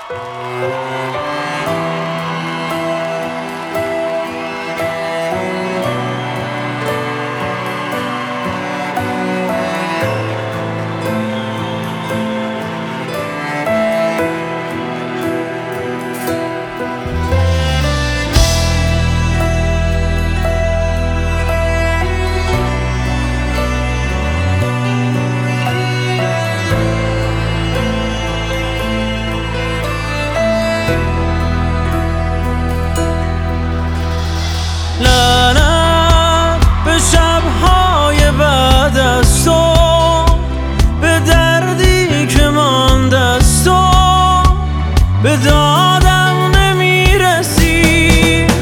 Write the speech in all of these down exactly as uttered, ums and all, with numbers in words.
لعنت به شب‌های بعد از تو، به دردی که مانده از تو، به دادم نمیرسی.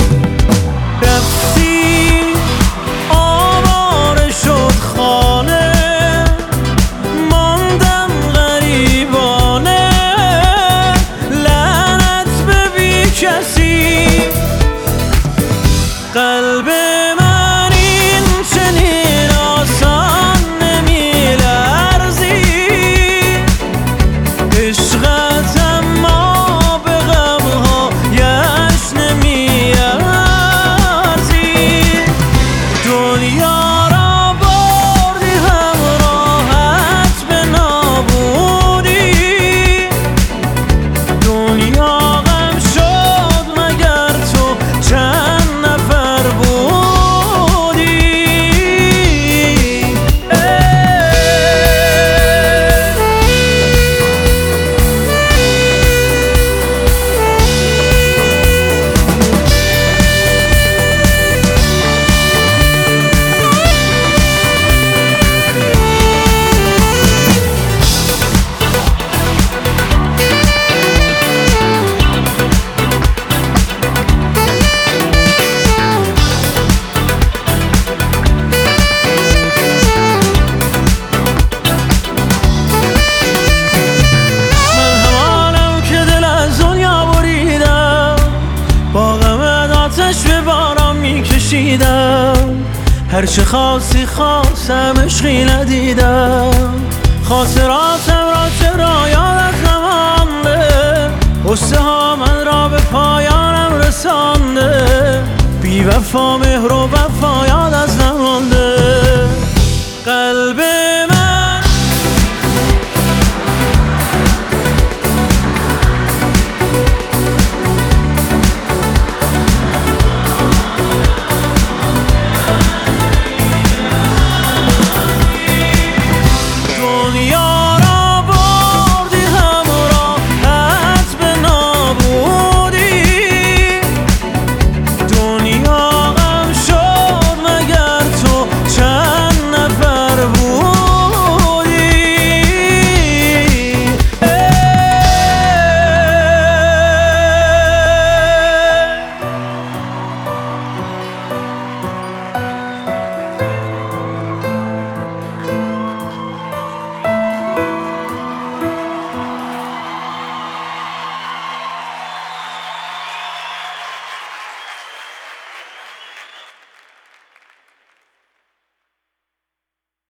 رفتی آواره شد خانه، ماندم غریبانه. لعنت به بی کسی، قلب من این چنین آسان نمیلرزی. عشقت اما به غمهایش نمیارزی. دنیا را بردی همراهت به نابودی. دنیا غم شد مگر تو چند نفر بودی. به باران میکشیدم، هرچه خاصی خواستم عشقی ندیدم. خاطراتم را چرا یادت نمانده، غصه ها من را به پایانم رسانده. بی وفا مهر و وفا یادت نمانده.